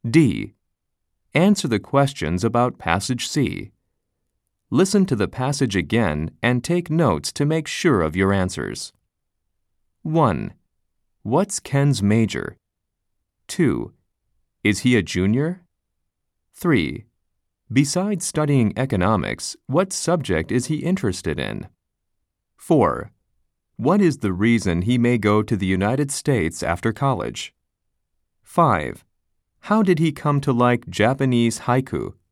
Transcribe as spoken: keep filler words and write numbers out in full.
D. Answer the questions about Passage C. Listen to the passage again and take notes to make sure of your answers. one. What's Ken's major? two. Is he a junior? three. Besides studying economics, what subject is he interested in? four. What is the reason he may go to the United States after college? five. How did he come to like Japanese haiku?